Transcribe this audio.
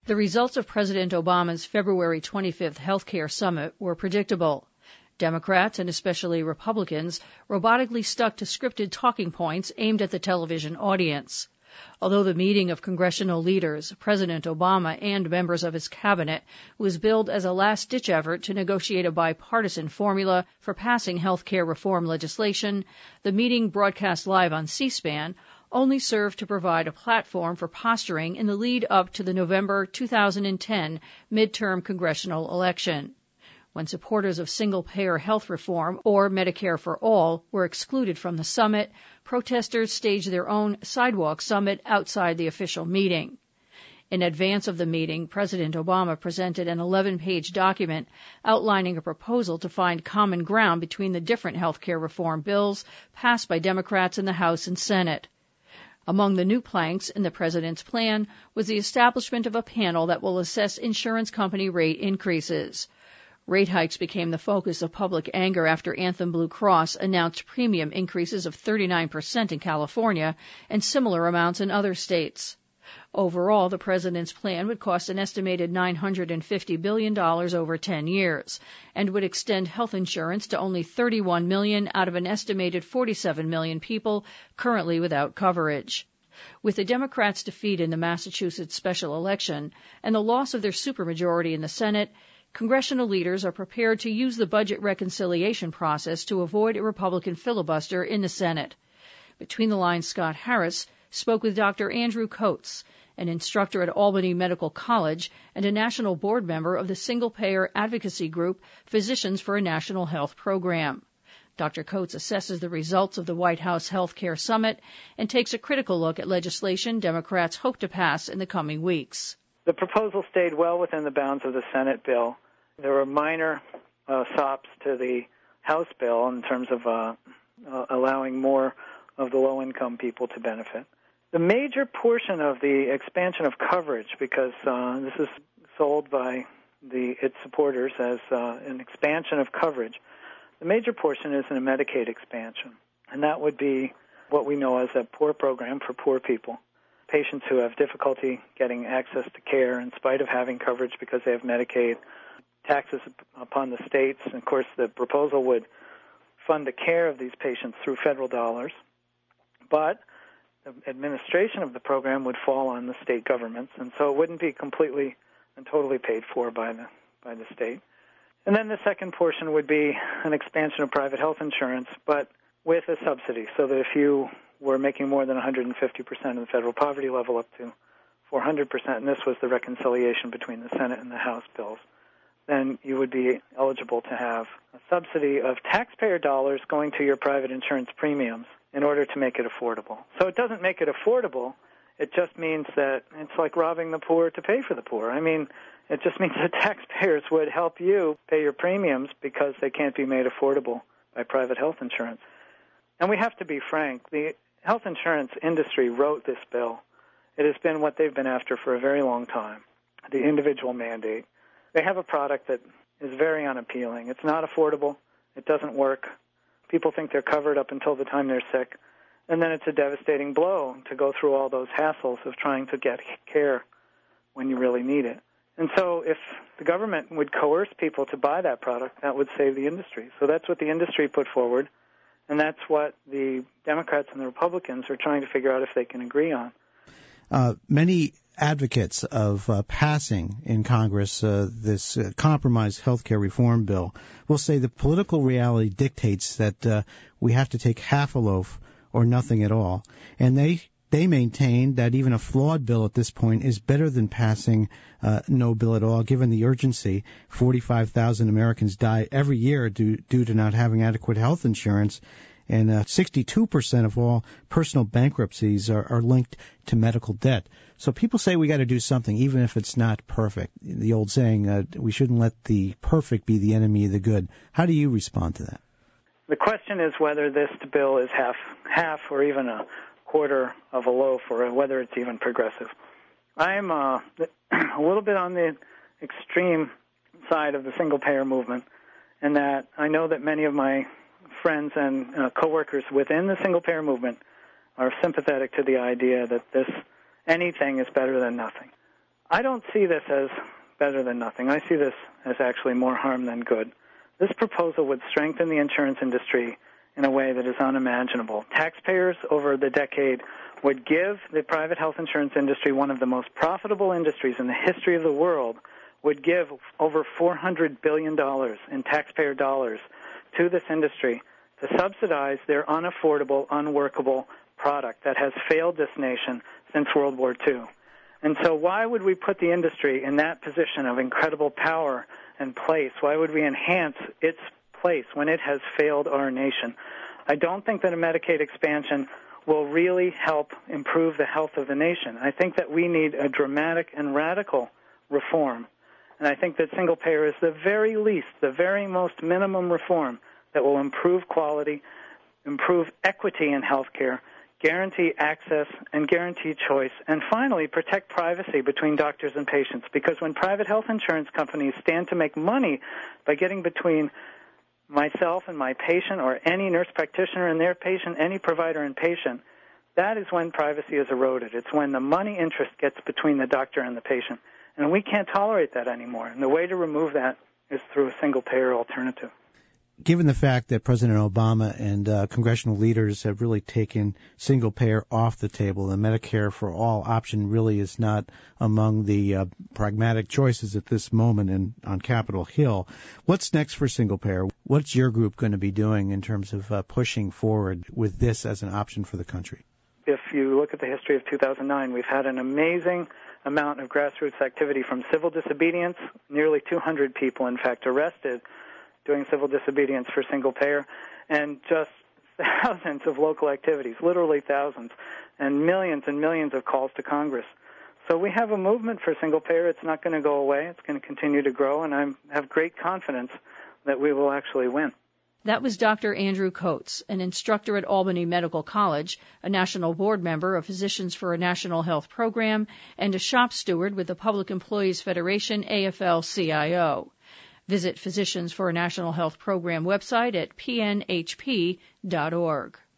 The results of President Obama's February 25th healthcare summit were predictable. Democrats, and especially Republicans, robotically stuck to scripted talking points aimed at the television audience. Although the meeting of congressional leaders, President Obama, and members of his cabinet was billed as a last-ditch effort to negotiate a bipartisan formula for passing health care reform legislation, the meeting, broadcast live on C-SPAN, only served to provide a platform for posturing in the lead up to the November 2010 midterm congressional election. When supporters of single-payer health reform, or Medicare for All, were excluded from the summit, protesters staged their own sidewalk summit outside the official meeting. In advance of the meeting, President Obama presented an 11-page document outlining a proposal to find common ground between the different health care reform bills passed by Democrats in the House and Senate. Among the new planks in the president's plan was the establishment of a panel that will assess insurance company rate increases. Rate hikes became the focus of public anger after Anthem Blue Cross announced premium increases of 39% in California and similar amounts in other states. Overall, the president's plan would cost an estimated $950 billion over 10 years and would extend health insurance to only 31 million out of an estimated 47 million people currently without coverage. With the Democrats' defeat in the Massachusetts special election and the loss of their supermajority in the Senate, congressional leaders are prepared to use the budget reconciliation process to avoid a Republican filibuster in the Senate. Between the lines, Scott Harris spoke with Dr. Andrew Coates, an instructor at Albany Medical College and a national board member of the single-payer advocacy group Physicians for a National Health Program. Dr. Coates assesses the results of the White House Health Care Summit and takes a critical look at legislation Democrats hope to pass in the coming weeks. The proposal stayed well within the bounds of the Senate bill. There were minor sops to the House bill in terms of allowing more of the low-income people to benefit. The major portion of the expansion of coverage, because this is sold by its supporters as an expansion of coverage, the major portion is in a Medicaid expansion, and that would be what we know as a POOR program for poor people. Patients who have difficulty getting access to care in spite of having coverage because they have Medicaid, taxes upon the states. And of course, the proposal would fund the care of these patients through federal dollars, but the administration of the program would fall on the state governments, and so it wouldn't be completely and totally paid for by the state. And then the second portion would be an expansion of private health insurance, but with a subsidy, so that if you were making more than 150% of the federal poverty level up to 400%, and this was the reconciliation between the Senate and the House bills, then you would be eligible to have a subsidy of taxpayer dollars going to your private insurance premiums in order to make it affordable. So it doesn't make it affordable. It just means that it's like robbing the poor to pay for the poor. I mean, it just means that taxpayers would help you pay your premiums because they can't be made affordable by private health insurance. And we have to be frank. The health insurance industry wrote this bill. It has been what they've been after for a very long time, the individual mandate. They have a product that is very unappealing. It's not affordable. It doesn't work. People think they're covered up until the time they're sick. And then it's a devastating blow to go through all those hassles of trying to get care when you really need it. And so if the government would coerce people to buy that product, that would save the industry. So that's what the industry put forward, and that's what the Democrats and the Republicans are trying to figure out if they can agree on. Many advocates of passing in Congress this compromise health care reform bill will say the political reality dictates that we have to take half a loaf or nothing at all. And they maintain that even a flawed bill at this point is better than passing no bill at all, given the urgency. 45,000 Americans die every year due to not having adequate health insurance, and 62% of all personal bankruptcies are linked to medical debt. So people say we got to do something, even if it's not perfect. The old saying, we shouldn't let the perfect be the enemy of the good. How do you respond to that? The question is whether this bill is half or even a quarter of a loaf, or whether it's even progressive. I'm a little bit on the extreme side of the single-payer movement, in that I know that many of my friends and coworkers within the single-payer movement are sympathetic to the idea that anything is better than nothing. I don't see this as better than nothing. I see this as actually more harm than good. This proposal would strengthen the insurance industry in a way that is unimaginable. Taxpayers over the decade would give the private health insurance industry, one of the most profitable industries in the history of the world, would give over $400 billion in taxpayer dollars to this industry to subsidize their unaffordable, unworkable product that has failed this nation since World War II. And so why would we put the industry in that position of incredible power and place? Why would we enhance its place when it has failed our nation? I don't think that a Medicaid expansion will really help improve the health of the nation. I think that we need a dramatic and radical reform. And I think that single payer is the very least, the very most minimum reform that will improve quality, improve equity in health care, guarantee access and guarantee choice, and finally protect privacy between doctors and patients. Because when private health insurance companies stand to make money by getting between myself and my patient, or any nurse practitioner and their patient, any provider and patient, that is when privacy is eroded. It's when the money interest gets between the doctor and the patient. And we can't tolerate that anymore. And the way to remove that is through a single-payer alternative. Given the fact that President Obama and congressional leaders have really taken single-payer off the table, the Medicare for All option really is not among the pragmatic choices at this moment on Capitol Hill. What's next for single-payer? What's your group going to be doing in terms of pushing forward with this as an option for the country? If you look at the history of 2009, we've had an amazing amount of grassroots activity from civil disobedience, nearly 200 people, in fact, arrested doing civil disobedience for single payer, and just thousands of local activities, literally thousands, and millions of calls to Congress. So we have a movement for single payer. It's not going to go away. It's going to continue to grow, and I have great confidence that we will actually win. That was Dr. Andrew Coates, an instructor at Albany Medical College, a national board member of Physicians for a National Health Program, and a shop steward with the Public Employees Federation, AFL-CIO. Visit Physicians for a National Health Program website at pnhp.org.